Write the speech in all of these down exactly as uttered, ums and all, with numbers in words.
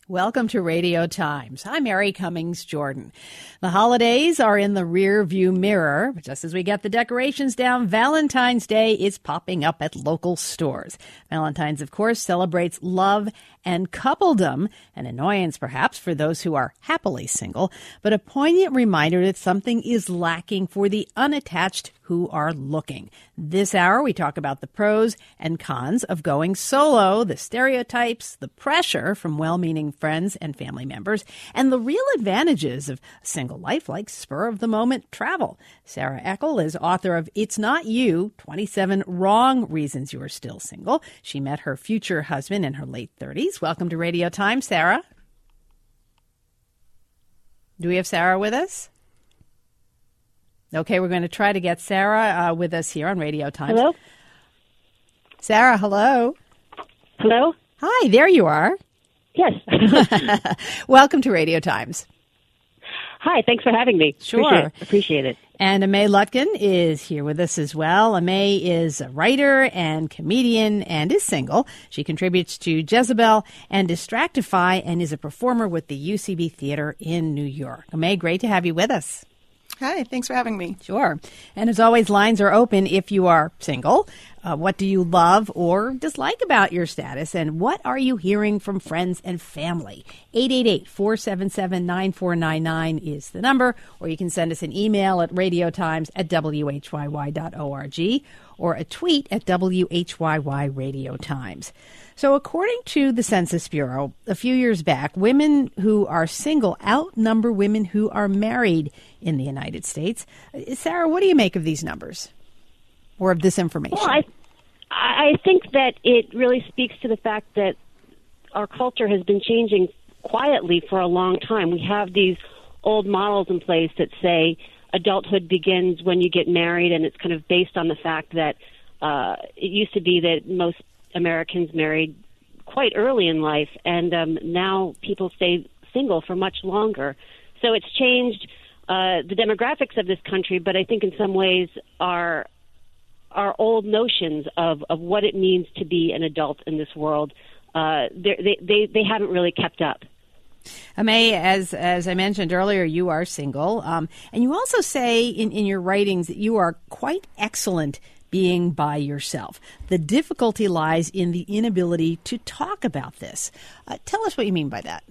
Welcome to Radio Times. I'm Mary Cummings Jordan. The holidays are in the rear view mirror. Just as we get the decorations down, Valentine's Day is popping up at local stores. Valentine's, of course, celebrates love and coupledom, an annoyance perhaps for those who are happily single, but a poignant reminder that something is lacking for the unattached who are looking. This hour, we talk about the pros and cons of going solo, the stereotypes, the pressure from well-meaning friends and family members, and the real advantages of a single life like spur-of-the-moment travel. Sarah Eckel is author of It's Not You, twenty-seven Wrong Reasons You Are Still Single. She met her future husband in her late thirties. Welcome to Radio Time, Sarah. Do we have Sarah with us? Okay, we're going to try to get Sarah uh, with us here on Radio Times. Hello? Sarah, hello. Hello? Hi, there you are. Yes. Welcome to Radio Times. Hi, thanks for having me. Sure. Appreciate, appreciate it. And Amay Lutkin is here with us as well. Amay is a writer and comedian and is single. She contributes to Jezebel and Distractify and is a performer with the U C B Theater in New York. Amay, great to have you with us. Hi, thanks for having me. Sure. And as always, lines are open if you are single. Uh, what do you love or dislike about your status? And what are you hearing from friends and family? eight eight eight, four seven seven, nine four nine nine is the number. Or you can send us an email at radiotimes at w h y y dot org or a tweet at W H Y Y Radio Times. So according to the Census Bureau, a few years back, women who are single outnumber women who are married in the United States. Sarah, what do you make of these numbers or of this information? Well, I, I think that it really speaks to the fact that our culture has been changing quietly for a long time. We have these old models in place that say adulthood begins when you get married, and it's kind of based on the fact that uh, it used to be that most Americans married quite early in life, and um, now people stay single for much longer. So it's changed uh, the demographics of this country, but I think in some ways our our old notions of, of what it means to be an adult in this world, uh, they, they, they haven't really kept up. Amay, as as I mentioned earlier, you are single, um, and you also say in, in your writings that you are quite excellent being by yourself. The difficulty lies in the inability to talk about this. Uh, tell us what you mean by that.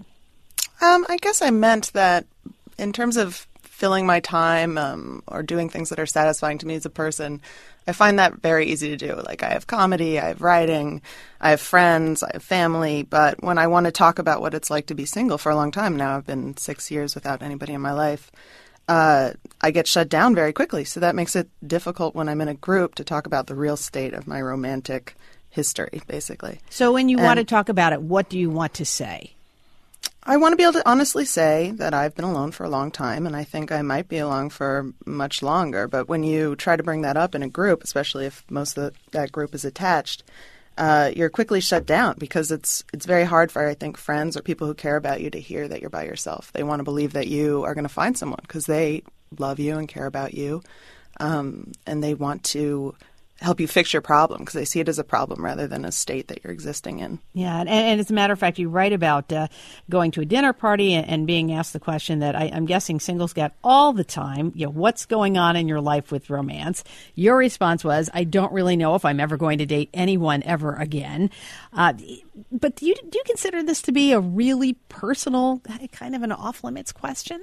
Um, I guess I meant that in terms of filling my time um, or doing things that are satisfying to me as a person, I find that very easy to do. Like I have comedy, I have writing, I have friends, I have family. But when I want to talk about what it's like to be single for a long time now, I've been six years without anybody in my life, uh, I get shut down very quickly. So that makes it difficult when I'm in a group to talk about the real state of my romantic history, basically. So when you and, want to talk about it, what do you want to say? I want to be able to honestly say that I've been alone for a long time, and I think I might be alone for much longer. But when you try to bring that up in a group, especially if most of the, that group is attached, uh, you're quickly shut down because it's it's very hard for, I think, friends or people who care about you to hear that you're by yourself. They want to believe that you are going to find someone because they love you and care about you, um, and they want to help you fix your problem because they see it as a problem rather than a state that you're existing in. Yeah, and, and as a matter of fact, you write about uh, going to a dinner party and, and being asked the question that I, I'm guessing singles get all the time, you know, what's going on in your life with romance? Your response was, I don't really know if I'm ever going to date anyone ever again. Uh, but do you, do you consider this to be a really personal, kind of an off-limits question?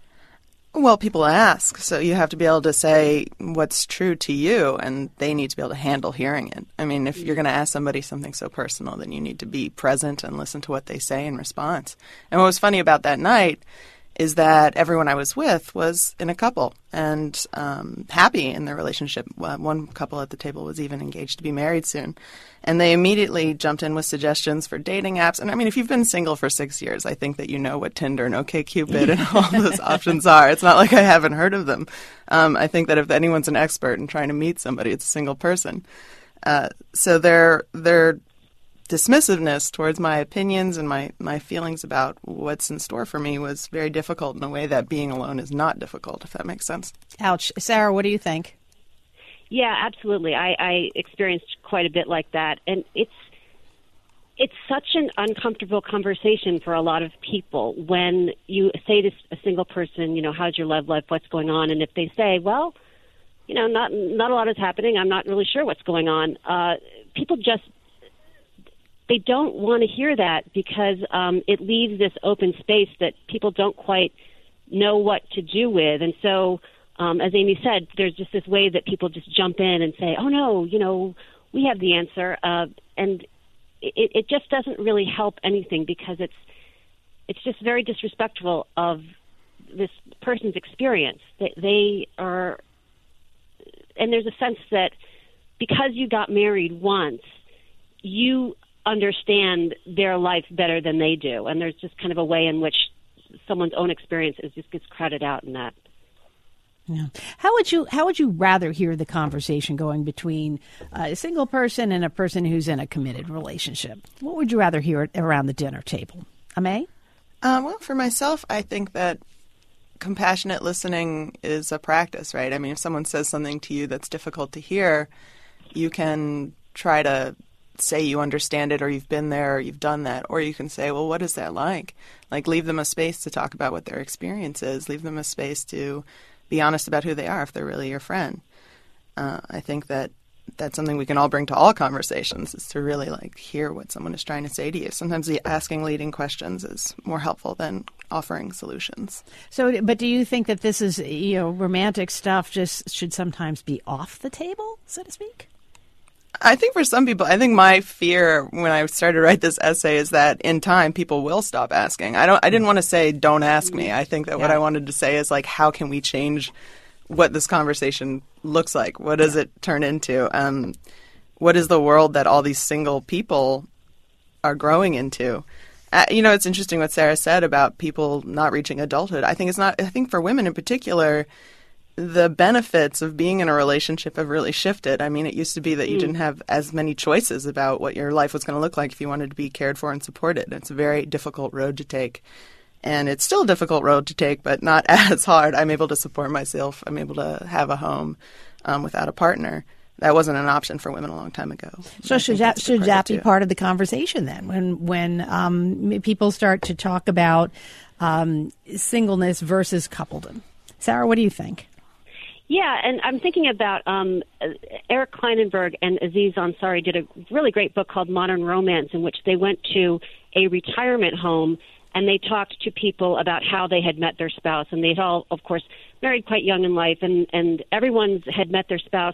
Well, people ask, so you have to be able to say what's true to you, and they need to be able to handle hearing it. I mean, if you're going to ask somebody something so personal, then you need to be present and listen to what they say in response. And what was funny about that night is that everyone I was with was in a couple and um, happy in their relationship. Uh, one couple at the table was even engaged to be married soon. And they immediately jumped in with suggestions for dating apps. And I mean, if you've been single for six years, I think that you know what Tinder and OkCupid and all those options are. It's not like I haven't heard of them. Um, I think that if anyone's an expert in trying to meet somebody, it's a single person. Uh, so their their dismissiveness towards my opinions and my, my feelings about what's in store for me was very difficult in a way that being alone is not difficult, if that makes sense. Ouch. Sarah, what do you think? Yeah, absolutely. I, I experienced quite a bit like that. And it's it's such an uncomfortable conversation for a lot of people when you say to a single person, you know, how's your love life, what's going on? And if they say, well, you know, not not a lot is happening, I'm not really sure what's going on, uh, people just, they don't want to hear that because um, it leaves this open space that people don't quite know what to do with. And so, um, as Amy said, there's just this way that people just jump in and say, oh, no, you know, we have the answer. Uh, and it, it just doesn't really help anything because it's it's just very disrespectful of this person's experience. They, they are, and there's a sense that because you got married once, you understand their life better than they do. And there's just kind of a way in which someone's own experience is just gets crowded out in that. Yeah. How would you how would you rather hear the conversation going between a single person and a person who's in a committed relationship? What would you rather hear around the dinner table? Amay? Uh, well, for myself, I think that compassionate listening is a practice, right? I mean, if someone says something to you that's difficult to hear, you can try to say you understand it or you've been there or you've done that. Or you can say, well, what is that like? Like, leave them a space to talk about what their experience is. Leave them a space to be honest about who they are if they're really your friend. Uh, I think that that's something we can all bring to all conversations, is to really like hear what someone is trying to say to you. Sometimes the asking leading questions is more helpful than offering solutions. So, but do you think that this is, you know, romantic stuff just should sometimes be off the table, so to speak? I think for some people, I think my fear when I started to write this essay is that in time people will stop asking. I don't. I didn't want to say don't ask me. I think that yeah. what I wanted to say is like, how can we change what this conversation looks like? What does yeah. it turn into? Um, what is the world that all these single people are growing into? Uh, you know, it's interesting what Sarah said about people not reaching adulthood. I think it's not. I think for women in particular, the benefits of being in a relationship have really shifted. I mean, it used to be that you mm. didn't have as many choices about what your life was going to look like if you wanted to be cared for and supported. It's a very difficult road to take. And it's still a difficult road to take, but not as hard. I'm able to support myself. I'm able to have a home um, without a partner. That wasn't an option for women a long time ago. So should that, should that be part of the conversation then, when when um, people start to talk about um, singleness versus coupledom? Sarah, what do you think? Yeah, and I'm thinking about um, Eric Kleinenberg and Aziz Ansari did a really great book called Modern Romance, in which they went to a retirement home and they talked to people about how they had met their spouse. And they'd all, of course, married quite young in life, and, and everyone had met their spouse,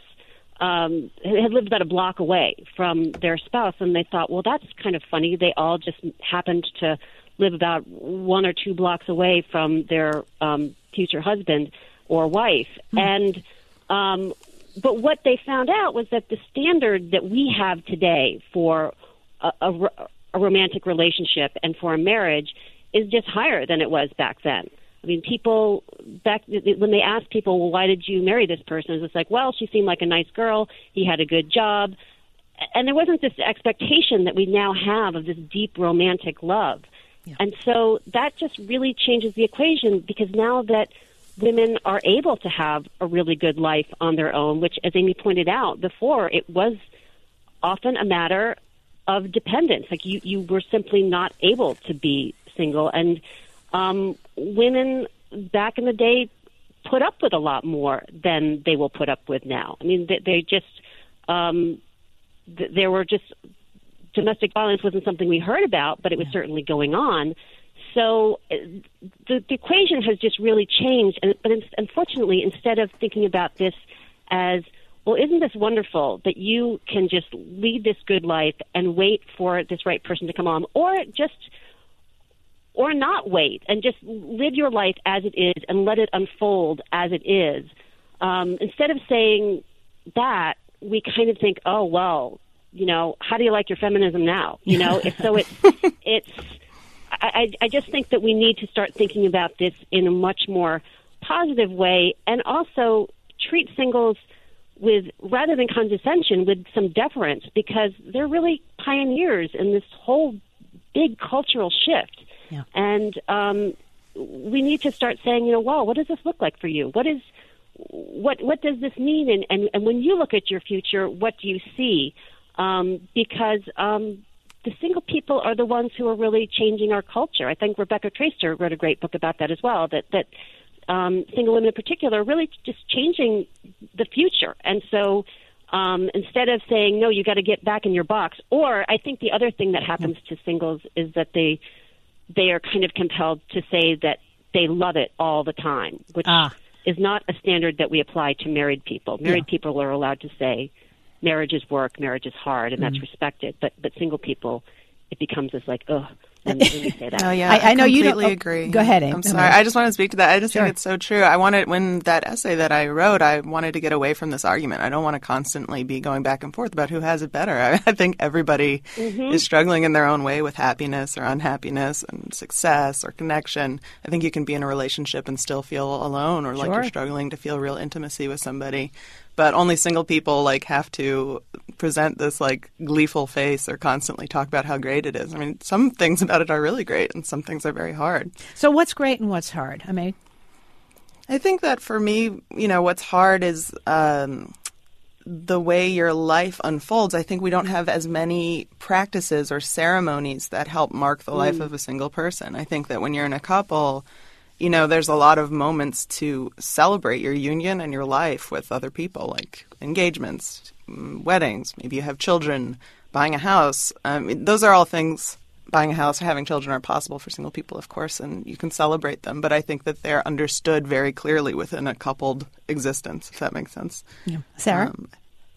um, had lived about a block away from their spouse. And they thought, well, that's kind of funny. They all just happened to live about one or two blocks away from their um, future husband or wife. Mm-hmm. And um, but what they found out was that the standard that we have today for a, a, a romantic relationship and for a marriage is just higher than it was back then. I mean, people back when they asked people, well, why did you marry this person? It's like, well, she seemed like a nice girl. He had a good job. And there wasn't this expectation that we now have of this deep romantic love. Yeah. And so that just really changes the equation, because now that women are able to have a really good life on their own, which, as Amy pointed out before, it was often a matter of dependence. Like you, you were simply not able to be single. And um, women back in the day put up with a lot more than they will put up with now. I mean, they, they just, um, th- there were just, domestic violence wasn't something we heard about, but it was yeah. certainly going on. So the, the equation has just really changed. And, but unfortunately, instead of thinking about this as, well, isn't this wonderful that you can just lead this good life and wait for this right person to come on, or just, or not wait and just live your life as it is and let it unfold as it is. Um, instead of saying that, we kind of think, oh, well, you know, how do you like your feminism now? You know, if so it's, it's, I, I just think that we need to start thinking about this in a much more positive way, and also treat singles with, rather than condescension, with some deference, because they're really pioneers in this whole big cultural shift. Yeah. And um, we need to start saying, you know, wow, what does this look like for you? What is, what, what does this mean? And, and, and when you look at your future, what do you see? Um, because um, the single people are the ones who are really changing our culture. I think Rebecca Traister wrote a great book about that as well, that, that um, single women in particular are really just changing the future. And so um, instead of saying, no, you got to get back in your box, or I think the other thing that happens to singles is that they they are kind of compelled to say that they love it all the time, which ah. is not a standard that we apply to married people. Married yeah. people are allowed to say, marriage is work, marriage is hard, and mm-hmm. that's respected. But but single people, it becomes this like, ugh, when, when you say that. Oh, yeah, I, I, I know you don't completely agree. Go ahead, Amy. I'm sorry. I just want to speak to that. I just sure. think it's so true. I wanted, when that essay that I wrote, I wanted to get away from this argument. I don't want to constantly be going back and forth about who has it better. I, I think everybody mm-hmm. is struggling in their own way with happiness or unhappiness and success or connection. I think you can be in a relationship and still feel alone or like sure. you're struggling to feel real intimacy with somebody. But only single people like have to present this like gleeful face or constantly talk about how great it is. I mean, some things about it are really great and some things are very hard. So what's great and what's hard? I mean, I think that for me, you know, what's hard is um, the way your life unfolds. I think we don't have as many practices or ceremonies that help mark the mm. life of a single person. I think that when you're in a couple, you know, there's a lot of moments to celebrate your union and your life with other people, like engagements, weddings, maybe you have children, buying a house. Um, those are all things, buying a house, having children are possible for single people, of course, and you can celebrate them. But I think that they're understood very clearly within a coupled existence, if that makes sense. Yeah. Sarah? Um,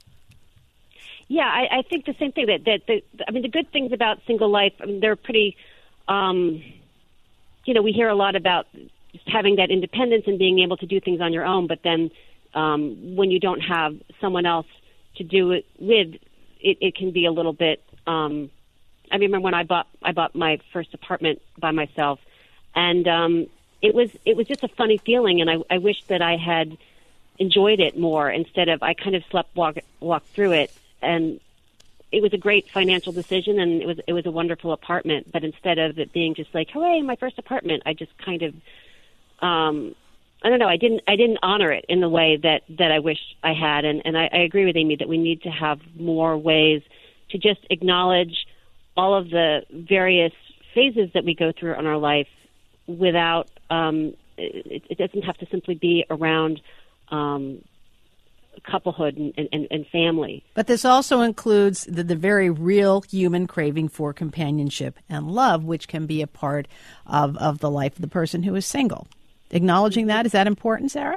yeah, I, I think the same thing. That, that, that I mean, the good things about single life, I mean, they're pretty... Um, You know, we hear a lot about just having that independence and being able to do things on your own, but then um, when you don't have someone else to do it with, it, it can be a little bit. Um, I remember when I bought I bought my first apartment by myself, and um, it was it was just a funny feeling, and I, I wish that I had enjoyed it more instead of I kind of slept walk walked through it, and it was a great financial decision, and it was it was a wonderful apartment. But instead of it being just like, "Hooray, my first apartment," I just kind of, um, I don't know, I didn't I didn't honor it in the way that, that I wish I had. And, and I, I agree with Amy that we need to have more ways to just acknowledge all of the various phases that we go through in our life without um, it, it doesn't have to simply be around. Um, couplehood and, and, and family. But this also includes the, the very real human craving for companionship and love, which can be a part of, of the life of the person who is single. Acknowledging that, is that important, Sarah?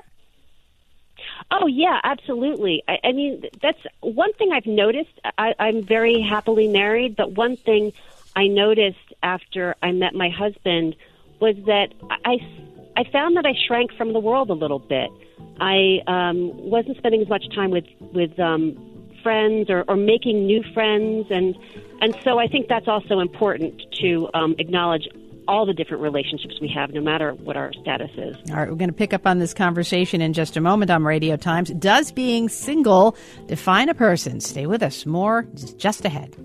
Oh, yeah, absolutely. I, I mean, that's one thing I've noticed. I, I'm very happily married, but one thing I noticed after I met my husband was that I, I found that I shrank from the world a little bit. I um, wasn't spending as much time with with um, friends or, or making new friends, and and so I think that's also important to um, acknowledge all the different relationships we have, no matter what our status is. All right, we're going to pick up on this conversation in just a moment on Radio Times. Does being single define a person? Stay with us. More just ahead.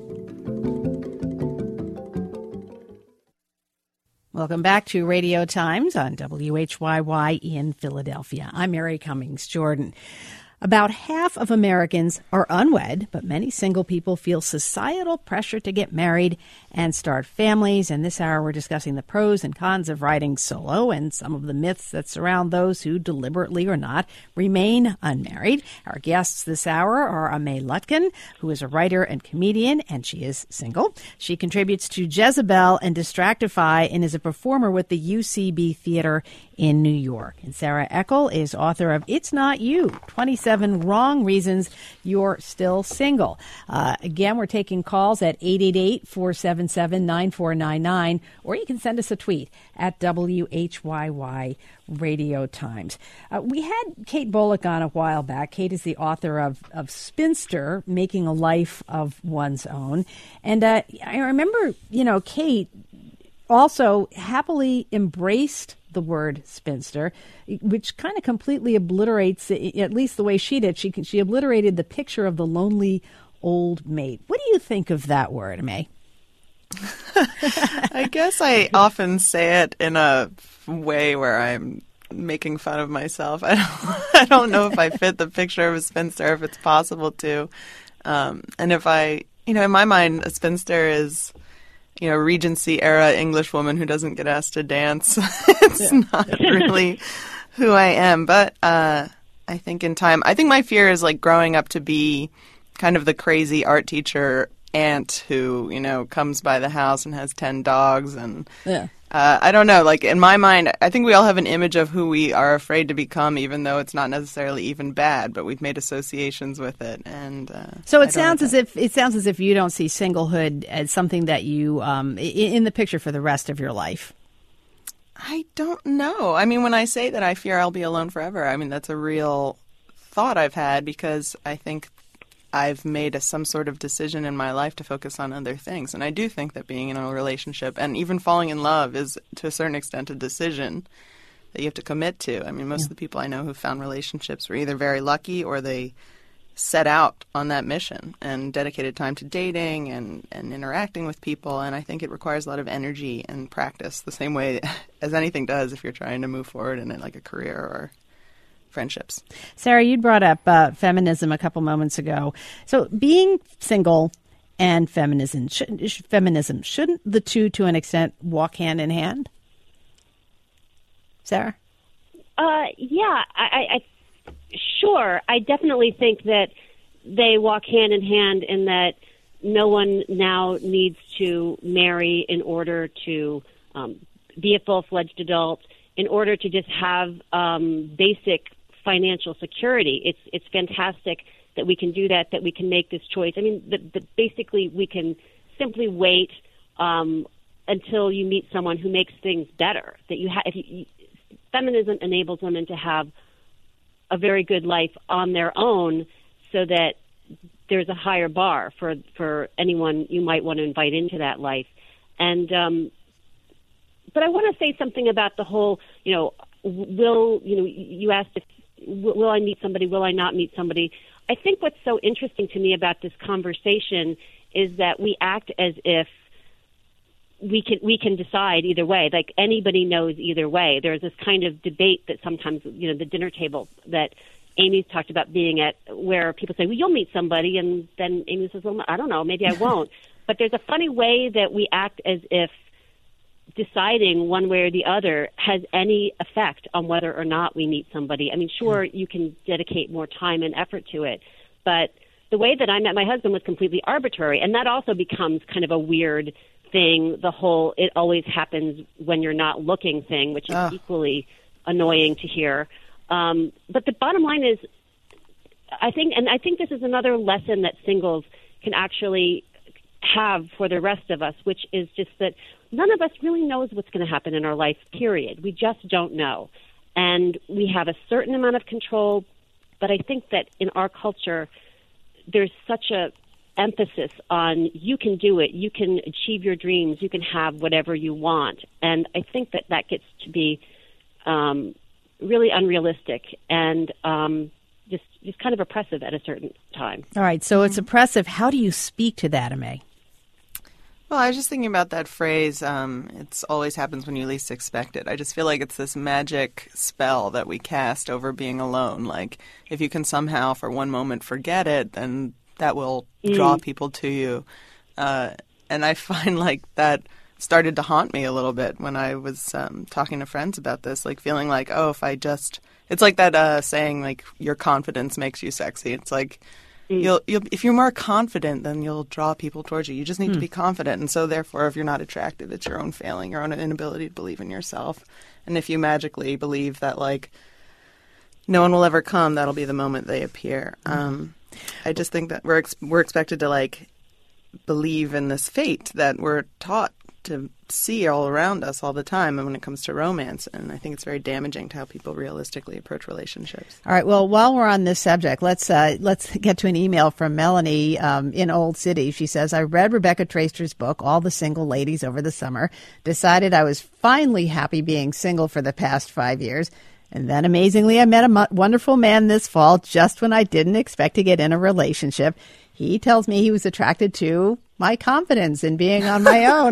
Welcome back to Radio Times on W H Y Y in Philadelphia. I'm Mary Cummings Jordan. About half of Americans are unwed, but many single people feel societal pressure to get married and start families. And this hour, we're discussing the pros and cons of riding solo and some of the myths that surround those who deliberately or not remain unmarried. Our guests this hour are Amay Lutkin, who is a writer and comedian, and she is single. She contributes to Jezebel and Distractify and is a performer with the U C B Theater in New York. And Sarah Eckel is author of It's Not You, twenty-seven Wrong Reasons You're Still Single. Uh, again, we're taking calls at eight eight eight, four seven seven, nine four nine nine, or you can send us a tweet at W H Y Y Radio Times. Uh, we had Kate Bullock on a while back. Kate is the author of, of Spinster, Making a Life of One's Own. And uh, I remember, you know, Kate also happily embraced the word spinster, which kind of completely obliterates, at least the way she did. She she obliterated the picture of the lonely old maid. What do you think of that word, May? I guess I often say it in a way where I'm making fun of myself. I don't, I don't know if I fit the picture of a spinster, if it's possible to. Um, and if I, You know, in my mind, a spinster is, you know, Regency era English woman who doesn't get asked to dance. It's yeah. not really who I am. But uh, I think in time, I think my fear is like growing up to be kind of the crazy art teacher aunt who, you know, comes by the house and has ten dogs. And yeah. uh, I don't know, like in my mind, I think we all have an image of who we are afraid to become, even though it's not necessarily even bad, but we've made associations with it. And uh, so it sounds as if it sounds as if you don't see singlehood as something that you um, in, in the picture for the rest of your life. I don't know. I mean, when I say that I fear I'll be alone forever, I mean, that's a real thought I've had because I think I've made a, some sort of decision in my life to focus on other things. And I do think that being in a relationship and even falling in love is, to a certain extent, a decision that you have to commit to. I mean, most yeah. of the people I know who found relationships were either very lucky or they set out on that mission and dedicated time to dating and, and interacting with people. And I think it requires a lot of energy and practice, the same way as anything does if you're trying to move forward in it, like a career or friendships. Sarah, you brought up uh, feminism a couple moments ago. So being single and feminism, should, feminism, shouldn't the two, to an extent, walk hand in hand? Sarah? Uh, yeah, I, I sure. I definitely think that they walk hand in hand in that no one now needs to marry in order to um, be a full-fledged adult, in order to just have um, basic financial security. It's it's fantastic that we can do that, that we can make this choice. I mean, the, the, basically, we can simply wait um, until you meet someone who makes things better. That you have, if you, feminism enables women to have a very good life on their own, so that there's a higher bar for for anyone you might want to invite into that life. And um, but I want to say something about the whole, you know, will, you know, you asked if, will I meet somebody, will I not meet somebody? I think what's so interesting to me about this conversation is that we act as if we can we can decide either way, like anybody knows either way. There's this kind of debate that sometimes, you know, the dinner table that Amy's talked about being at, where people say, well, you'll meet somebody, and then Amy says, well, I don't know, maybe I won't. But there's a funny way that we act as if deciding one way or the other has any effect on whether or not we meet somebody. I mean, sure, you can dedicate more time and effort to it, but the way that I met my husband was completely arbitrary, and that also becomes kind of a weird thing, the whole it always happens when you're not looking thing, which is oh. equally annoying to hear. Um, but the bottom line is, I think, and I think this is another lesson that singles can actually have for the rest of us, which is just that none of us really knows what's going to happen in our life, period. We just don't know. And we have a certain amount of control, but I think that in our culture, there's such a emphasis on you can do it, you can achieve your dreams, you can have whatever you want. And I think that that gets to be um, really unrealistic and um, just, just kind of oppressive at a certain time. All right, so it's oppressive. How do you speak to that, Amay? Well, I was just thinking about that phrase, um, it's always happens when you least expect it. I just feel like it's this magic spell that we cast over being alone. Like, if you can somehow for one moment forget it, then that will draw mm. people to you. Uh, and I find like that started to haunt me a little bit when I was um, talking to friends about this, like feeling like, oh, if I just, it's like that uh, saying, like, your confidence makes you sexy. It's like, mm. you'll, you'll, if you're more confident, then you'll draw people towards you. You just need mm. to be confident. And so therefore, if you're not attractive, it's your own failing, your own inability to believe in yourself. And if you magically believe that, like, no one will ever come, that'll be the moment they appear. Mm. Um, I just think that we're ex- we're expected to, like, believe in this fate that we're taught to see all around us all the time, and when it comes to romance. And I think it's very damaging to how people realistically approach relationships. All right. Well, while we're on this subject, let's uh, let's get to an email from Melanie um, in Old City. She says, I read Rebecca Traister's book, All the Single Ladies, over the summer, decided I was finally happy being single for the past five years. And then, amazingly, I met a wonderful man this fall just when I didn't expect to get in a relationship. He tells me he was attracted to my confidence in being on my own.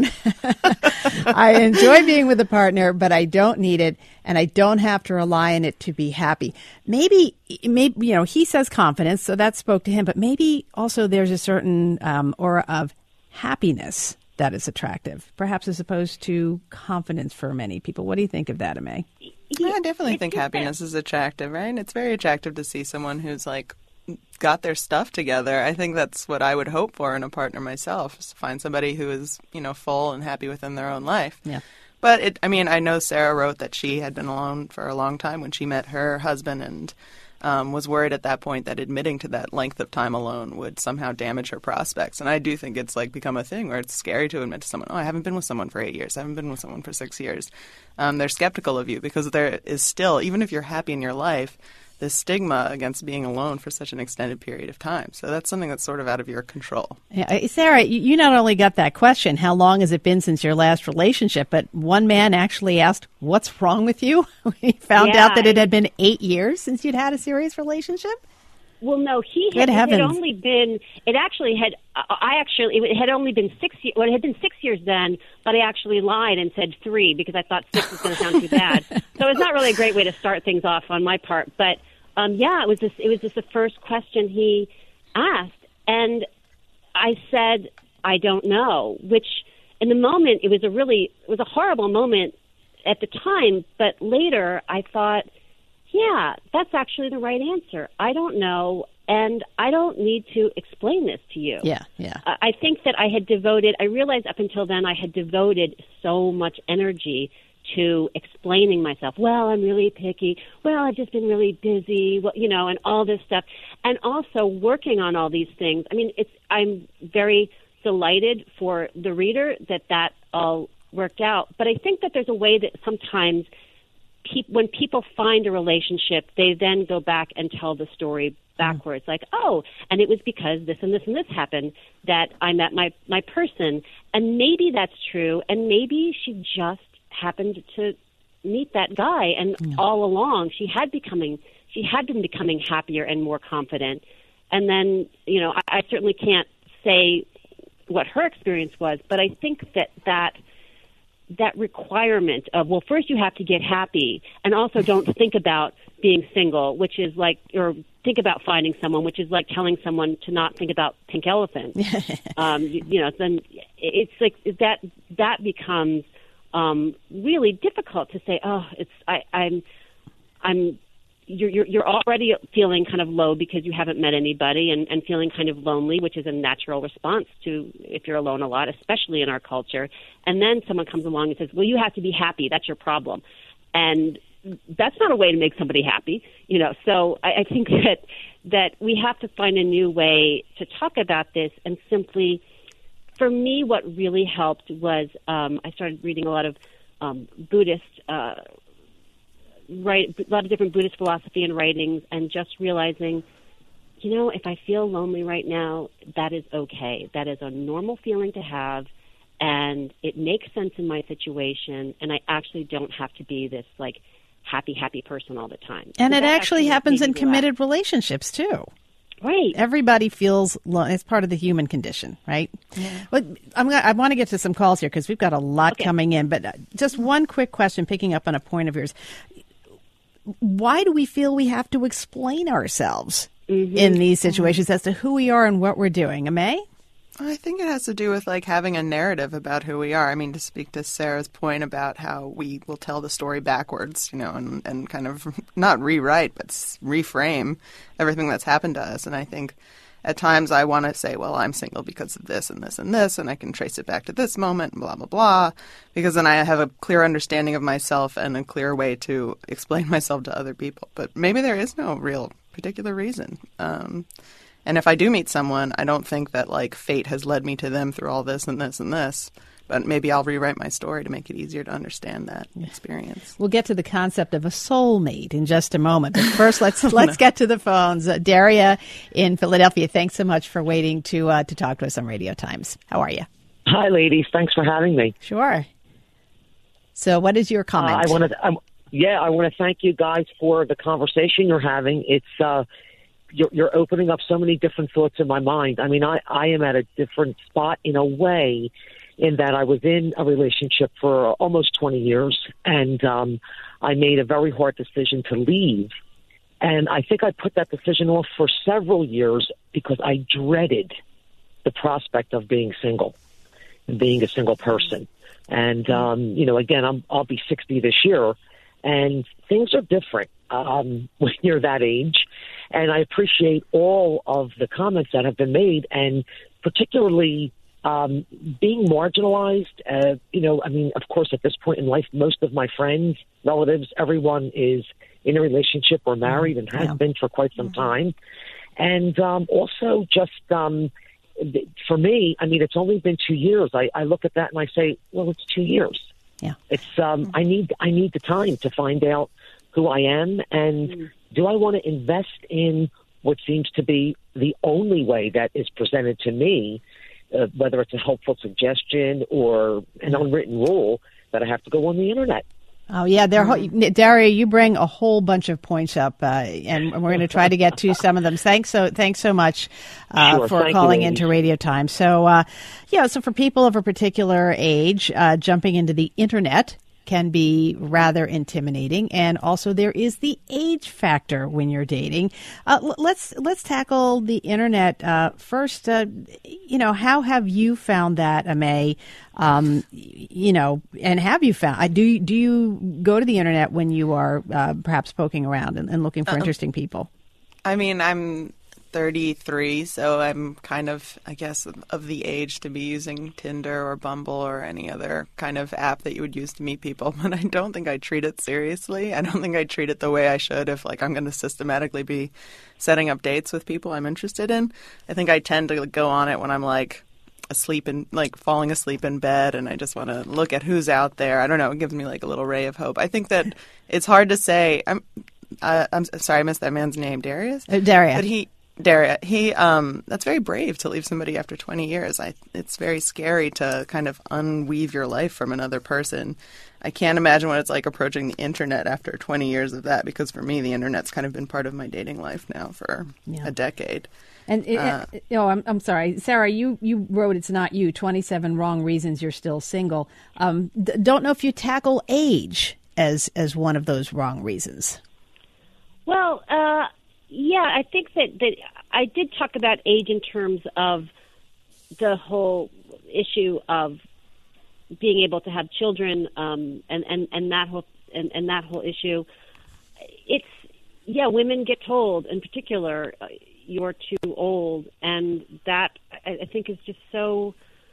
I enjoy being with a partner, but I don't need it, and I don't have to rely on it to be happy. Maybe, maybe you know, he says confidence, so that spoke to him, but maybe also there's a certain um, aura of happiness that is attractive, perhaps as opposed to confidence for many people. What do you think of that, Amay? Yeah, I definitely think happiness is attractive, right? It's very attractive to see someone who's like got their stuff together. I think that's what I would hope for in a partner myself, is to find somebody who is, you know, full and happy within their own life. Yeah. But it, I mean, I know Sarah wrote that she had been alone for a long time when she met her husband, and um, was worried at that point that admitting to that length of time alone would somehow damage her prospects. And I do think it's like become a thing where it's scary to admit to someone, oh, I haven't been with someone for eight years. I haven't been with someone for six years. Um, they're skeptical of you because there is still, even if you're happy in your life, this stigma against being alone for such an extended period of time. So that's something that's sort of out of your control. Yeah, Sarah, you not only got that question, how long has it been since your last relationship, but one man actually asked, what's wrong with you? He found yeah. out that it had been eight years since you'd had a serious relationship? Well, no, he Good had, it had heavens. only been, it actually had, I actually, it had only been six years, well, it had been six years then, but I actually lied and said three because I thought six was going to sound too bad. So it's not really a great way to start things off on my part, but Um, yeah, it was just, it was just the first question he asked. And I said, I don't know, which in the moment, it was a really, it was a horrible moment at the time. But later I thought, yeah, that's actually the right answer. I don't know. And I don't need to explain this to you. Yeah, yeah. Uh, I think that I had devoted, I realized up until then I had devoted so much energy to explaining myself. Well, I'm really picky. Well, I've just been really busy, well, you know, and all this stuff. And also working on all these things. I mean, it's, I'm very delighted for the reader that that all worked out. But I think that there's a way that sometimes pe- when people find a relationship, they then go back and tell the story backwards. Like, oh, and it was because this and this and this happened that I met my, my person. And maybe that's true. And maybe she just happened to meet that guy, and yeah. all along she had becoming she had been becoming happier and more confident. And then, you know, I, I certainly can't say what her experience was, but I think that that that requirement of, well, first you have to get happy, and also don't think about being single, which is like, or think about finding someone, which is like telling someone to not think about pink elephants. um, you, you know, then it's like that that becomes Um, really difficult to say, oh, it's I, I'm, I'm, you're, you're you're already feeling kind of low because you haven't met anybody, and, and feeling kind of lonely, which is a natural response to if you're alone a lot, especially in our culture. And then someone comes along and says, well, you have to be happy. That's your problem, and that's not a way to make somebody happy, you know. So I, I think that that we have to find a new way to talk about this, and simply. For me, what really helped was um, I started reading a lot of um, Buddhist, uh, write, a lot of different Buddhist philosophy and writings, and just realizing, you know, if I feel lonely right now, that is okay. That is a normal feeling to have, and it makes sense in my situation, and I actually don't have to be this, like, happy, happy person all the time. And so it actually, actually happens in committed relax. relationships, too. Right. Everybody feels lo- it's part of the human condition, right? Yeah. But I'm gonna, I want to get to some calls here because we've got a lot okay. coming in. But just one quick question, picking up on a point of yours. Why do we feel we have to explain ourselves mm-hmm. in these situations as to who we are and what we're doing? Amay? I think it has to do with like having a narrative about who we are. I mean, to speak to Sarah's point about how we will tell the story backwards, you know, and, and kind of not rewrite, but reframe everything that's happened to us. And I think at times I want to say, well, I'm single because of this and this and this, and I can trace it back to this moment and blah, blah, blah, because then I have a clear understanding of myself and a clear way to explain myself to other people. But maybe there is no real particular reason. Um And if I do meet someone, I don't think that, like, fate has led me to them through all this and this and this. But maybe I'll rewrite my story to make it easier to understand that experience. We'll get to the concept of a soulmate in just a moment. But first, let's let's no. get to the phones. Uh, Daria in Philadelphia, thanks so much for waiting to uh, to talk to us on Radio Times. How are you? Hi, ladies. Thanks for having me. Sure. So what is your comment? Uh, I want to, um, yeah, I want to thank you guys for the conversation you're having. It's uh, you're, you're opening up so many different thoughts in my mind. I mean, I, I am at a different spot in a way in that I was in a relationship for almost twenty years, and um, I made a very hard decision to leave. And I think I put that decision off for several years because I dreaded the prospect of being single and being a single person. And, um, you know, again, I'm, I'll be sixty this year, and things are different um, when you're that age. And I appreciate all of the comments that have been made, and particularly um, being marginalized. Uh, you know, I mean, of course, at this point in life, most of my friends, relatives, everyone is in a relationship or married and has yeah. been for quite some time. And um, also just um, for me, I mean, it's only been two years. I, I look at that and I say, well, it's two years. Yeah. It's um, I need I need the time to find out who I am, and mm. do I want to invest in what seems to be the only way that is presented to me, uh, whether it's a helpful suggestion or an unwritten rule that I have to go on the internet. Oh, yeah. There, mm. Daria, you bring a whole bunch of points up, uh, and we're going to try to get to some of them. Thanks so thanks so much uh, sure, for calling you, into Radio Time. So, uh, yeah, so for people of a particular age, uh, jumping into the internet can be rather intimidating, and also there is the age factor when you're dating. Uh, l- let's let's tackle the internet uh, first. Uh, you know, how have you found that, Amay? Um, you know, and have you found? I do. Do you go to the internet when you are uh, perhaps poking around and, and looking for uh, interesting people? I mean, I'm thirty-three, so I'm kind of, I guess, of the age to be using Tinder or Bumble or any other kind of app that you would use to meet people. But I don't think I treat it seriously. I don't think I treat it the way I should if, like, I'm going to systematically be setting up dates with people I'm interested in. I think I tend to go on it when I'm, like, asleep in, like, falling asleep in bed, and I just want to look at who's out there. I don't know. It gives me, like, a little ray of hope. I think that it's hard to say. I'm, uh, I'm sorry, I missed that man's name, Darius? Uh, Daria. But he... Daria, he, um, that's very brave to leave somebody after twenty years. I, it's very scary to kind of unweave your life from another person. I can't imagine what it's like approaching the internet after twenty years of that, because for me, the internet's kind of been part of my dating life now for yeah. a decade. And, it, uh, it, oh, I'm, I'm sorry. Sarah, you, you wrote It's Not You, twenty-seven Wrong Reasons You're Still Single. Um, d- don't know if you tackle age as, as one of those wrong reasons. Well, uh, yeah, I think that, that I did talk about age in terms of the whole issue of being able to have children, um, and, and, and that whole and, and that whole issue. It's yeah, women get told, in particular, uh, you're too old, and that I, I think is just so.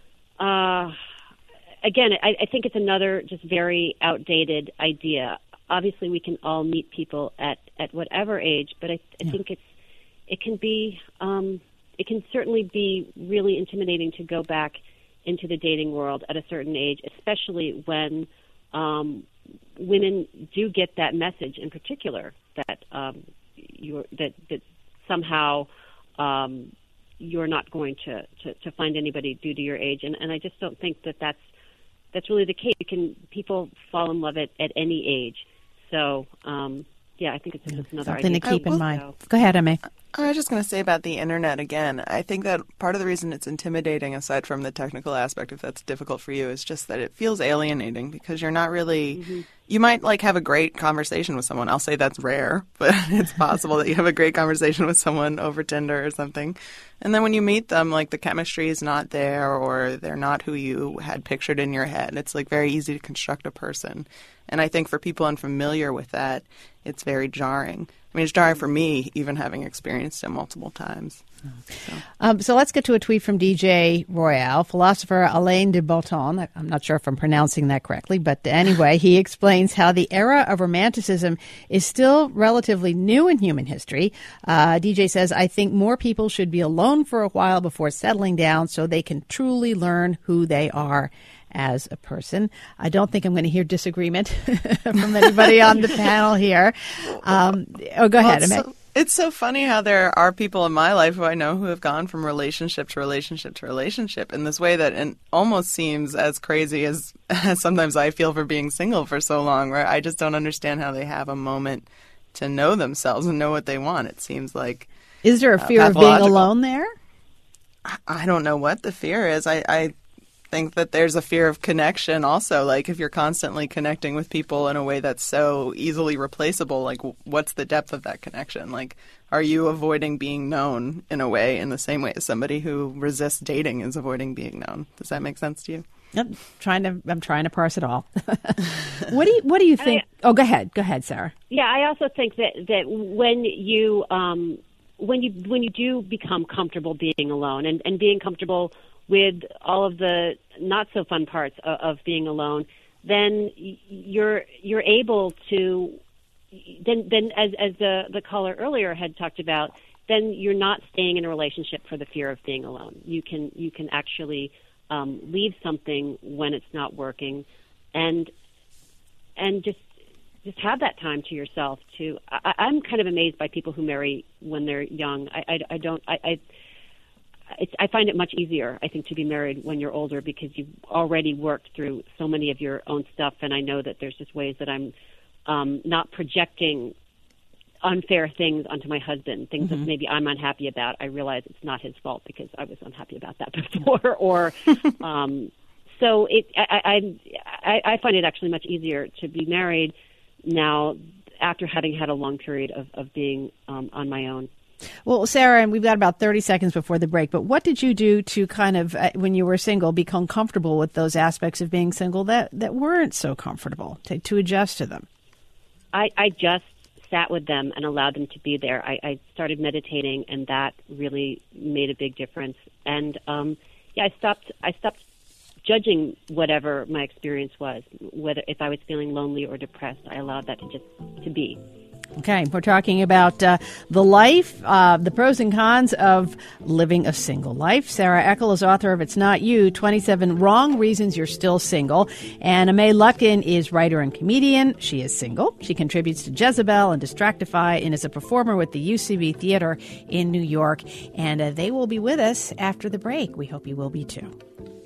Uh, again, I, I think it's another just very outdated idea. Obviously, we can all meet people at, at whatever age, but I, I yeah. think it's it can be um, it can certainly be really intimidating to go back into the dating world at a certain age, especially when um, women do get that message in particular that um, you're that that somehow um, you're not going to, to, to find anybody due to your age, and, and I just don't think that that's that's really the case. You can people fall in love at, at any age. So, um, yeah, I think it's just another something idea. to keep in well, mind. So. Go ahead, Amay. I was just going to say about the internet again. I think that part of the reason it's intimidating, aside from the technical aspect, if that's difficult for you, is just that it feels alienating because you're not really. Mm-hmm. You might like have a great conversation with someone. I'll say that's rare, but it's possible that you have a great conversation with someone over Tinder or something. And then when you meet them, like the chemistry is not there, or they're not who you had pictured in your head. It's like very easy to construct a person. And I think for people unfamiliar with that, it's very jarring. I mean, it's jarring for me, even having experienced it multiple times. So. Um, so let's get to a tweet from D J Royale. Philosopher Alain de Botton, I'm not sure if I'm pronouncing that correctly, but anyway, he explains how the era of romanticism is still relatively new in human history. Uh, D J says, I think more people should be alone for a while before settling down so they can truly learn who they are as a person. I don't think I'm going to hear disagreement from anybody on the panel here. Um, oh, go ahead, well, Amay. It's so funny how there are people in my life who I know who have gone from relationship to relationship to relationship in this way that it almost seems as crazy as, as sometimes I feel for being single for so long, where I just don't understand how they have a moment to know themselves and know what they want. It seems like Is there a fear uh, of being alone there? I don't know what the fear is. I, I think that there's a fear of connection also. Like if you're constantly connecting with people in a way that's so easily replaceable, like what's the depth of that connection? Like, are you avoiding being known in a way in the same way as somebody who resists dating is avoiding being known? Does that make sense to you? I'm trying to I'm trying to parse it all. What do you what do you think? I, oh, go ahead, go ahead, Sarah. Yeah, I also think that that when you um, when you when you do become comfortable being alone and, and being comfortable with all of the not so fun parts of, of being alone, then you're you're able to then then as as the the caller earlier had talked about, then you're not staying in a relationship for the fear of being alone. You can you can actually um, leave something when it's not working, and and just just have that time to yourself. To I, I'm kind of amazed by people who marry when they're young. I, I, I don't I. I It's, I find it much easier, I think, to be married when you're older because you've already worked through so many of your own stuff, and I know that there's just ways that I'm um, not projecting unfair things onto my husband, things mm-hmm. that maybe I'm unhappy about. I realize it's not his fault because I was unhappy about that before. or um, so it, I, I, I find it actually much easier to be married now after having had a long period of, of being um, on my own. Well, Sarah, and we've got about thirty seconds before the break, but what did you do to kind of, uh, when you were single, become comfortable with those aspects of being single that, that weren't so comfortable, to, to adjust to them? I, I just sat with them and allowed them to be there. I, I started meditating, and that really made a big difference. And um, yeah, I stopped. I stopped judging whatever my experience was. Whether if I was feeling lonely or depressed, I allowed that to just to be. Okay, we're talking about uh, the life, uh, the pros and cons of living a single life. Sarah Eckel is author of It's Not You, twenty-seven Wrong Reasons You're Still Single. And Amay Lutkin is writer and comedian. She is single. She contributes to Jezebel and Distractify and is a performer with the U C B Theater in New York. And uh, they will be with us after the break. We hope you will be too.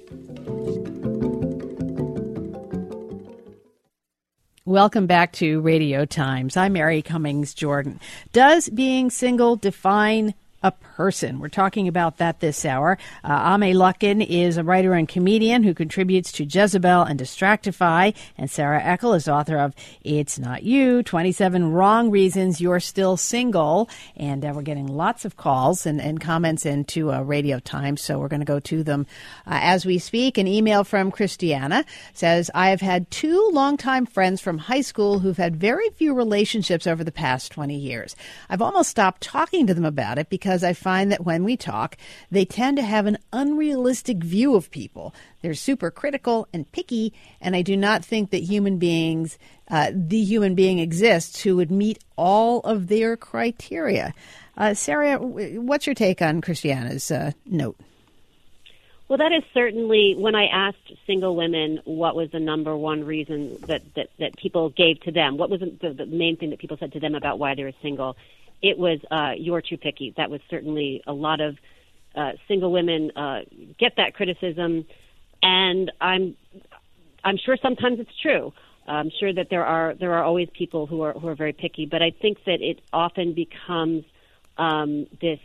Welcome back to Radio Times. I'm Mary Cummings Jordan. Does being single define a person? We're talking about that this hour. Uh, Amay Lutkin is a writer and comedian who contributes to Jezebel and Distractify, and Sarah Eckel is author of It's Not You, twenty-seven Wrong Reasons You're Still Single. And uh, we're getting lots of calls and, and comments into uh, Radio Times, so we're going to go to them uh, as we speak. An email from Christiana says, I have had two longtime friends from high school who've had very few relationships over the past twenty years. I've almost stopped talking to them about it because because I find that when we talk, they tend to have an unrealistic view of people. They're super critical and picky, and I do not think that human beings, uh, the human being exists who would meet all of their criteria. Uh, Sarah, what's your take on Christiana's uh, note? Well, that is certainly, when I asked single women what was the number one reason that, that, that people gave to them, what was the, the main thing that people said to them about why they were single, it was, uh, you're too picky. That was certainly a lot of uh, single women uh, get that criticism, and I'm I'm sure sometimes it's true. I'm sure that there are there are always people who are who are very picky, but I think that it often becomes um, this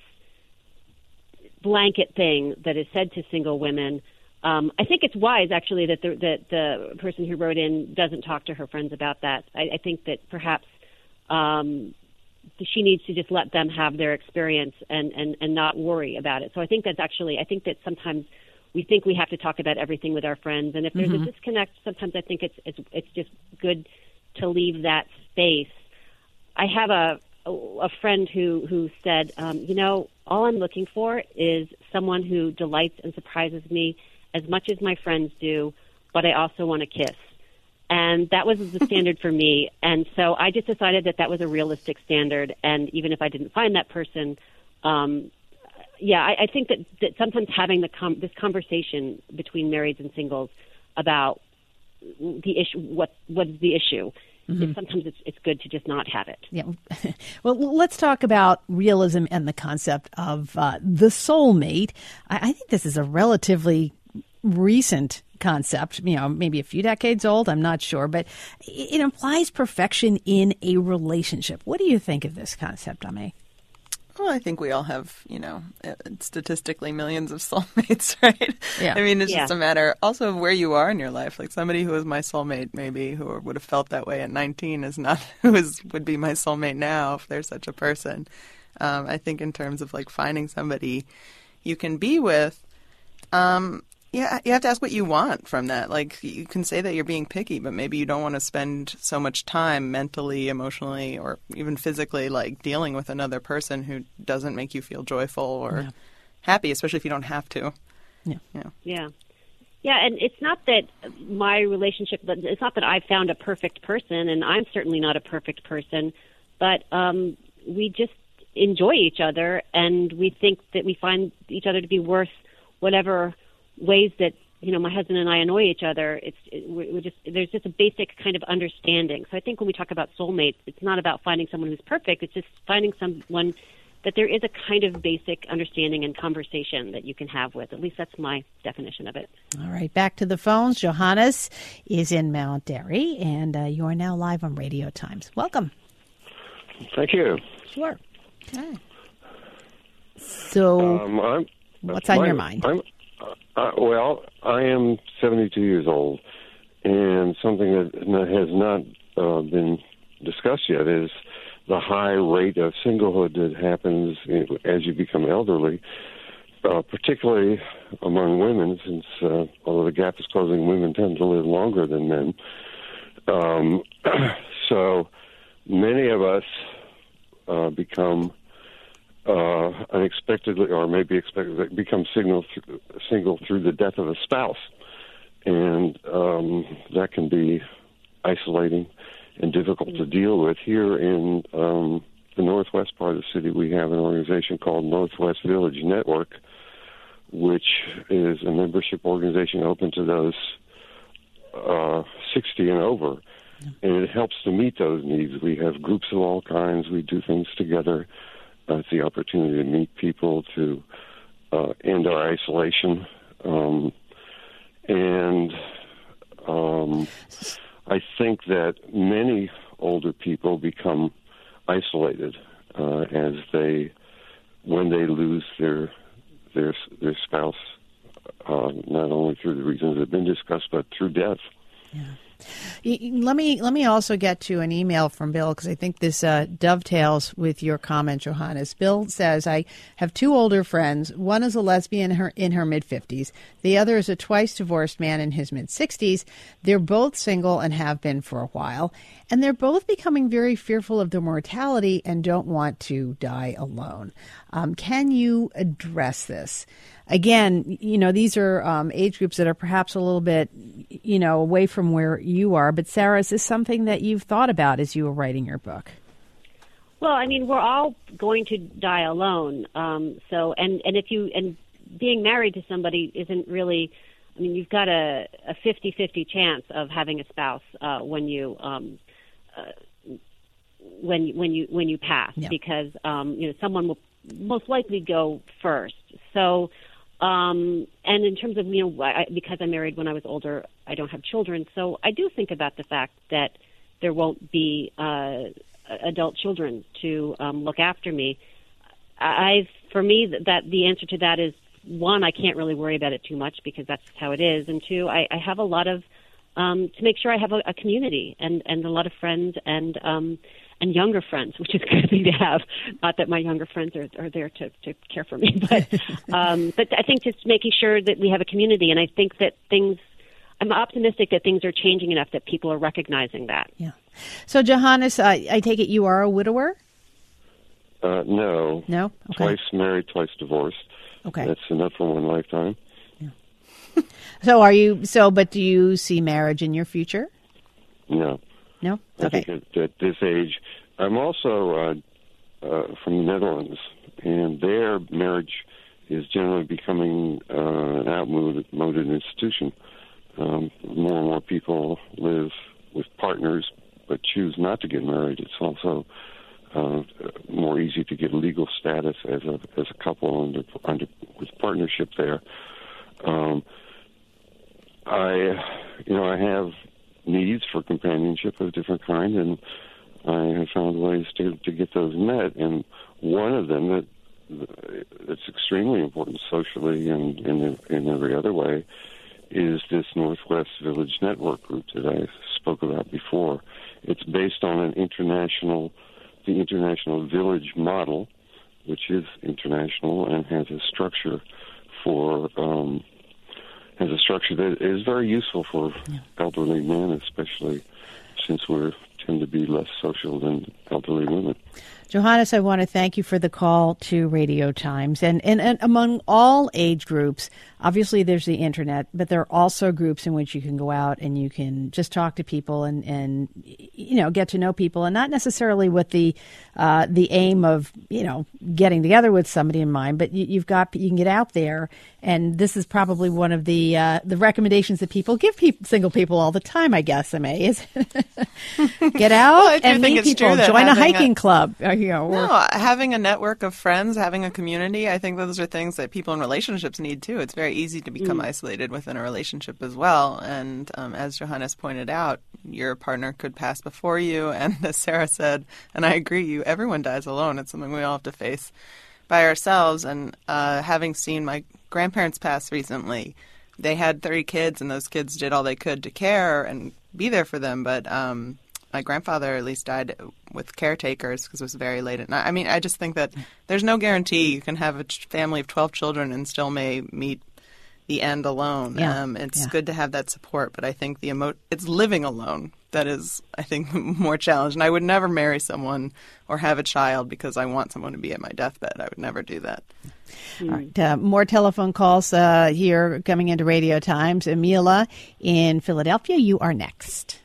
blanket thing that is said to single women. Um, I think it's wise, actually, that the, that the person who wrote in doesn't talk to her friends about that. I, I think that perhaps um, she needs to just let them have their experience and, and, and not worry about it. So I think that's actually, I think that sometimes we think we have to talk about everything with our friends. And if there's mm-hmm. a disconnect, sometimes I think it's, it's, it's just good to leave that space. I have a, a friend who, who said, um, you know, all I'm looking for is someone who delights and surprises me as much as my friends do, but I also want to kiss. And that was the standard for me. And so I just decided that that was a realistic standard. And even if I didn't find that person, um, yeah, I, I think that, that sometimes having the com- this conversation between marrieds and singles about the issue, what what is the issue, mm-hmm. is sometimes it's, it's good to just not have it. Yeah. Well, let's talk about realism and the concept of uh, the soulmate. I, I think this is a relatively recent concept, you know, maybe a few decades old, I'm not sure, but it implies perfection in a relationship. What do you think of this concept, Amay? Well, I think we all have, you know, statistically millions of soulmates, right? Yeah. I mean, it's Yeah. just a matter also of where you are in your life. Like somebody who was my soulmate maybe who would have felt that way at nineteen is not who is would be my soulmate now if there's such a person. Um, I think in terms of like finding somebody you can be with, um, yeah, you have to ask what you want from that. Like, you can say that you're being picky, but maybe you don't want to spend so much time mentally, emotionally, or even physically, like, dealing with another person who doesn't make you feel joyful or Yeah. happy, especially if you don't have to. Yeah. Yeah. Yeah. Yeah, and it's not that my relationship, it's not that I found a perfect person, and I'm certainly not a perfect person, but um, we just enjoy each other, and we think that we find each other to be worth whatever ways that, you know, my husband and I annoy each other. It's it, we're just there's just a basic kind of understanding. So I think when we talk about soulmates, it's not about finding someone who's perfect. It's just finding someone that there is a kind of basic understanding and conversation that you can have with. At least that's my definition of it. All right, back to the phones. Johannes is in Mount Airy, and uh, you are now live on Radio Times. Welcome. Thank you. Sure. Okay. So, Um, I'm, what's on my- your mind? I'm, uh, well, I am seventy-two years old, and something that n- has not uh, been discussed yet is the high rate of singlehood that happens in, as you become elderly, uh, particularly among women, since uh, although the gap is closing, women tend to live longer than men. Um, so many of us uh, become uh, unexpectedly, or maybe expectedly, become single, th- single through the death of a spouse. And um, that can be isolating and difficult to deal with. Here in um, the northwest part of the city, we have an organization called Northwest Village Network, which is a membership organization open to those uh, sixty and over. And it helps to meet those needs. We have groups of all kinds. We do things together. Uh, it's the opportunity to meet people, to uh, end our isolation. Um, and um, I think that many older people become isolated uh, as they, when they lose their their their spouse, uh, not only through the reasons that have been discussed, but through death. Yeah. Let me let me also get to an email from Bill, because I think this uh, dovetails with your comment, Johannes. Bill says, I have two older friends. One is a lesbian in her, in her mid-fifties. The other is a twice-divorced man in his mid-sixties. They're both single and have been for a while. And they're both becoming very fearful of their mortality and don't want to die alone. Um, can you address this? Again, you know, these are um, age groups that are perhaps a little bit, you know, away from where you are. But Sarah, is this something that you've thought about as you were writing your book? Well, I mean, we're all going to die alone. Um, so, and, and if you, and being married to somebody isn't really, I mean, you've got a, a fifty-fifty chance of having a spouse uh, when you, um, uh, when, when you, when you pass, Yeah. because, um, you know, someone will most likely go first. So, Um, and in terms of, you know, I, because I'm married when I was older, I don't have children. So I do think about the fact that there won't be uh, adult children to um, look after me. I, for me, that the answer to that is, one, I can't really worry about it too much because that's how it is. And two, I, I have a lot of, um, to make sure I have a, a community and, and a lot of friends and, um, and younger friends, which is a good thing to have. Not that my younger friends are, are there to, to care for me, but um, but I think just making sure that we have a community, and I think that things, I'm optimistic that things are changing enough that people are recognizing that. Yeah. So, Johannes, I, I take it you are a widower? Uh, no. No? Okay. Twice married, twice divorced. Okay. That's enough for one lifetime. So are you, so, but do you see marriage in your future? No. No? I Okay. think at, at this age, I'm also uh, uh, from the Netherlands, and their marriage is generally becoming uh, an outmoded moded institution. Um, more and more people live with partners but choose not to get married. It's also uh, more easy to get legal status as a as a couple under under with partnership there. Um, I, you know, I have needs for companionship of a different kind, and I have found ways to to get those met. And one of them that that's extremely important socially and in, in every other way is this Northwest Village Network group that I spoke about before. It's based on an international, the International Village model, which is international and has a structure for, um, has a structure that is very useful for yeah. elderly men, especially since we tend to be less social than elderly women. Johannes, I want to thank you for the call to Radio Times. And, and, and among all age groups, obviously there's the internet, but there are also groups in which you can go out and you can just talk to people and, and you know, get to know people, and not necessarily with the uh, the aim of, you know, getting together with somebody in mind, but you, you've got, you can get out there. And this is probably one of the uh, the recommendations that people give people, single people all the time, I guess, M A, is get out well, and meet people, join a hiking a, club. Or, you know, or, no, having a network of friends, having a community, I think those are things that people in relationships need too. It's very easy to become mm. isolated within a relationship as well. And um, as Johannes pointed out, your partner could pass before you. And as Sarah said, and I agree, you everyone dies alone. It's something we all have to face by ourselves. And uh, having seen my grandparents pass recently, they had three kids, and those kids did all they could to care and be there for them. But um, my grandfather at least died with caretakers because it was very late at night. I mean, I just think that there's no guarantee you can have a ch- family of twelve children and still may meet the end alone. Yeah. Um, it's yeah. good to have that support, but I think the emo- it's living alone that is, I think, more challenging. I would never marry someone or have a child because I want someone to be at my deathbed. I would never do that. All right, uh, more telephone calls uh, here coming into Radio Times. Amelia in Philadelphia, you are next.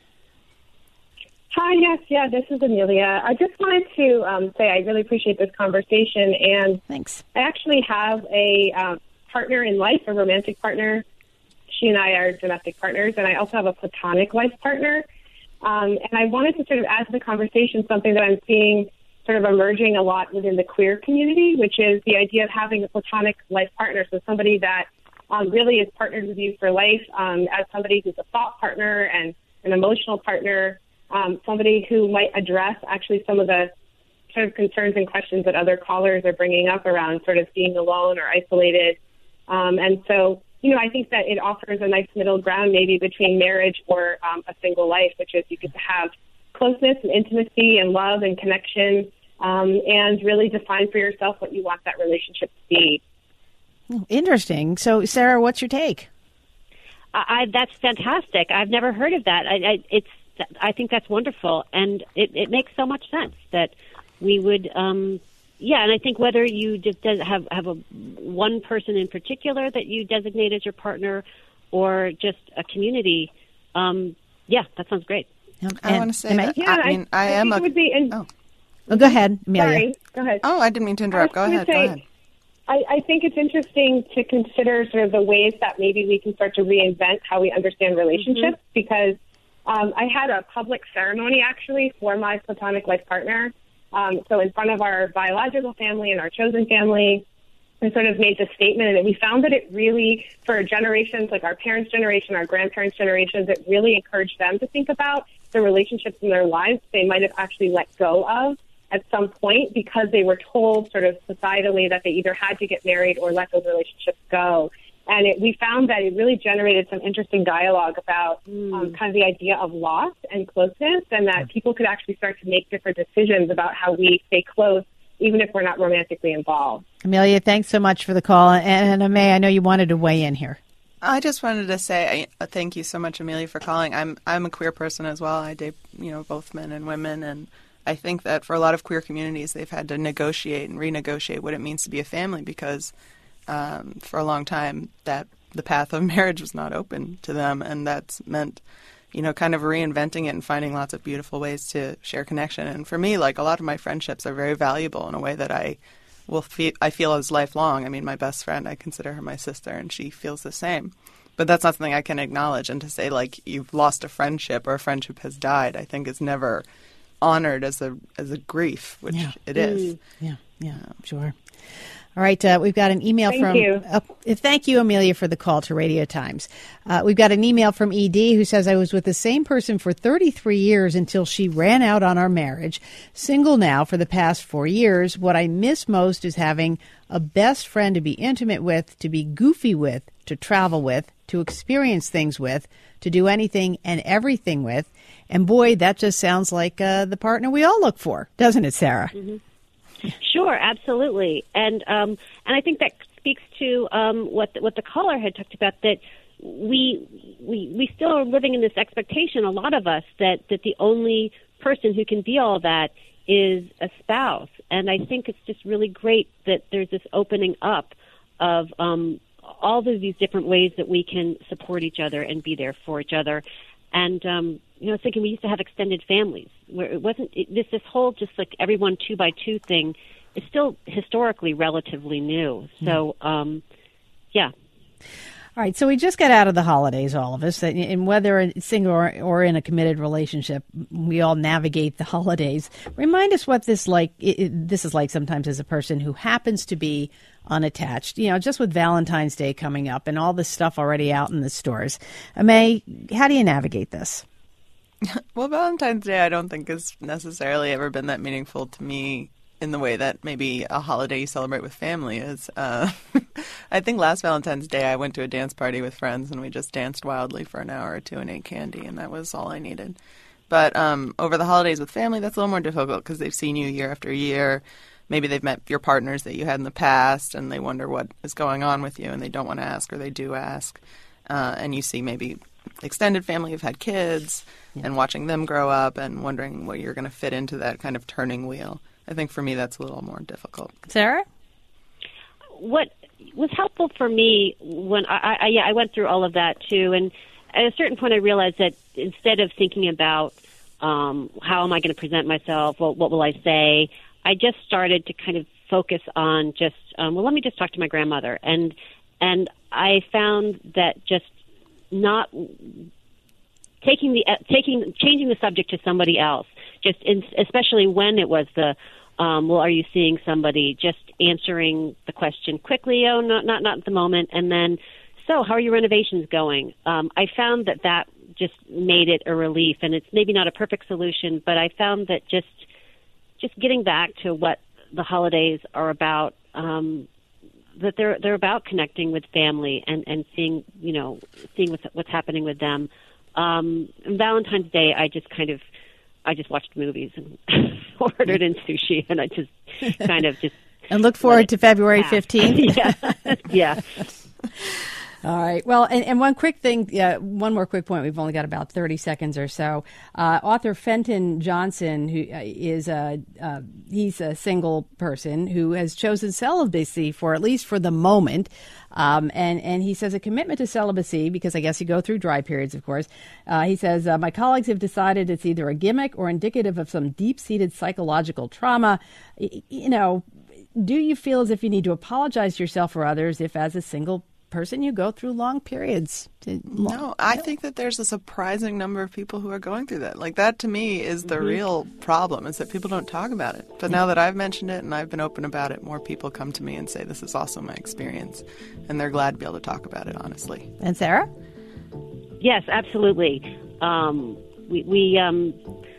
Hi, yes, yeah, this is Amelia. I just wanted to um, say I really appreciate this conversation, and thanks. I actually have a um, partner in life, a romantic partner. She and I are domestic partners, and I also have a platonic life partner. Um, and I wanted to sort of add to the conversation something that I'm seeing sort of emerging a lot within the queer community, which is the idea of having a platonic life partner, so somebody that um, really is partnered with you for life, um, as somebody who's a thought partner and an emotional partner, um, somebody who might address actually some of the sort of concerns and questions that other callers are bringing up around sort of being alone or isolated. Um, and so, you know, I think that it offers a nice middle ground maybe between marriage or um, a single life, which is you get to have closeness and intimacy and love and connection, um, and really define for yourself what you want that relationship to be. Interesting. So, Sarah, what's your take? I, that's fantastic. I've never heard of that. I, I, it's, I think that's wonderful, and it, it makes so much sense that we would, um, yeah. And I think whether you just have have a one person in particular that you designate as your partner, or just a community, um, yeah, that sounds great. I want to say that. Yeah, I mean, I, I am a. It would be in, oh. oh, go ahead, Amelia. Sorry, go ahead. Oh, I didn't mean to interrupt. Go ahead. Say, go ahead. I, I think it's interesting to consider sort of the ways that maybe we can start to reinvent how we understand relationships, mm-hmm. because um, I had a public ceremony actually for my platonic life partner. Um, so in front of our biological family and our chosen family, and sort of made this statement, and we found that it really, for generations, like our parents' generation, our grandparents' generations, it really encouraged them to think about the relationships in their lives they might have actually let go of at some point because they were told sort of societally that they either had to get married or let those relationships go. And it, we found that it really generated some interesting dialogue about mm. um, kind of the idea of loss and closeness, and that people could actually start to make different decisions about how we stay close, even if we're not romantically involved. Amelia, thanks so much for the call. And, and May, I know you wanted to weigh in here. I just wanted to say uh, thank you so much, Amelia, for calling. I'm I'm a queer person as well. I date, you know, both men and women, and I think that for a lot of queer communities, they've had to negotiate and renegotiate what it means to be a family because um, for a long time that the path of marriage was not open to them, and that's meant, you know, kind of reinventing it and finding lots of beautiful ways to share connection. And for me, like, a lot of my friendships are very valuable in a way that I will feel, I feel is lifelong. I mean, my best friend, I consider her my sister, and she feels the same. But that's not something I can acknowledge. And to say, like, you've lost a friendship or a friendship has died, I think is never honored as a as a grief, which yeah. it is. Yeah, yeah, sure. All right, uh, we've got an email Thank from. you. Uh, thank you, Amelia, for the call to Radio Times. Uh, we've got an email from E D who says, I was with the same person for thirty-three years until she ran out on our marriage. Single now for the past four years. What I miss most is having a best friend to be intimate with, to be goofy with, to travel with, to experience things with, to do anything and everything with. And boy, that just sounds like uh, the partner we all look for, doesn't it, Sarah? Mm-hmm. Sure, absolutely, and um, and I think that speaks to um, what the, what the caller had talked about, that we we we still are living in this expectation, a lot of us, that that the only person who can be all that is a spouse, and I think it's just really great that there's this opening up of um, all of these different ways that we can support each other and be there for each other. And, um, you know, I was thinking we used to have extended families where it wasn't it, this, this whole just like everyone two by two thing is still historically relatively new. So, um, yeah. All right. So we just got out of the holidays, all of us, and whether single or, or in a committed relationship, we all navigate the holidays. Remind us what this like. It, it, this is like sometimes as a person who happens to be unattached, you know, just with Valentine's Day coming up and all this stuff already out in the stores. May, how do you navigate this? Well, Valentine's Day I don't think has necessarily ever been that meaningful to me in the way that maybe a holiday you celebrate with family is. Uh, I think last Valentine's Day I went to a dance party with friends and we just danced wildly for an hour or two and ate candy, and that was all I needed. But um, over the holidays with family, that's a little more difficult because they've seen you year after year. Maybe they've met your partners that you had in the past, and they wonder what is going on with you, and they don't want to ask, or they do ask. Uh, and you see maybe extended family who've had kids, yeah. and watching them grow up and wondering what you're going to fit into that kind of turning wheel. I think for me that's a little more difficult. Sarah? What was helpful for me when I, I, yeah, I went through all of that too, and at a certain point I realized that instead of thinking about um, how am I going to present myself, what, what will I say, I just started to kind of focus on just, um, well, let me just talk to my grandmother. And and I found that just not taking the, uh, taking, changing the subject to somebody else, just in, especially when it was the, um, well, are you seeing somebody, just answering the question quickly, oh, not, not, not at the moment. And then, so how are your renovations going? Um, I found that that just made it a relief, and it's maybe not a perfect solution, but I found that just, just getting back to what the holidays are about, um, that they're they're about connecting with family and, and seeing, you know, seeing what's, what's happening with them. Um, and Valentine's Day, I just kind of, I just watched movies and ordered in sushi, and I just kind of just and look forward to February fifteenth. yeah, yeah. All right. Well, and, and one quick thing, uh, one more quick point. We've only got about thirty seconds or so. Uh, author Fenton Johnson, who uh, is a, uh, he's a single person who has chosen celibacy for at least for the moment. Um, and, and he says a commitment to celibacy, because I guess you go through dry periods, of course. Uh, he says, uh, my colleagues have decided it's either a gimmick or indicative of some deep-seated psychological trauma. Y- you know, do you feel as if you need to apologize to yourself or others if, as a single person, you go through long periods? To long, no, I no. think that there's a surprising number of people who are going through that. Like, that to me is the mm-hmm. real problem, is that people don't talk about it. But now that I've mentioned it and I've been open about it, more people come to me and say, this is also my experience. And they're glad to be able to talk about it, honestly. And Sarah? Yes, absolutely. Um, we we, um,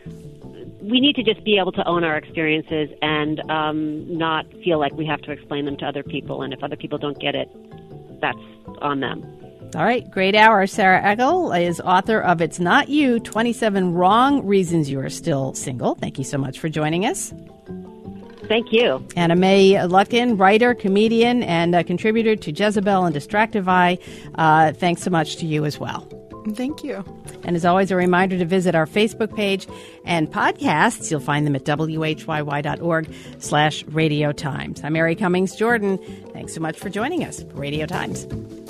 we need to just be able to own our experiences and um, not feel like we have to explain them to other people. And if other people don't get it, that's on them. All right. Great hour. Sarah Eckel is author of It's Not You, twenty-seven Wrong Reasons You Are Still Single. Thank you so much for joining us. Thank you. Anna Mae Lutkin, writer, comedian, and a contributor to Jezebel and Distractify. Uh, thanks so much to you as well. Thank you. And as always, a reminder to visit our Facebook page and podcasts. You'll find them at W H Y Y dot org slash Radio Times. I'm Mary Cummings Jordan. Thanks so much for joining us. Radio Times.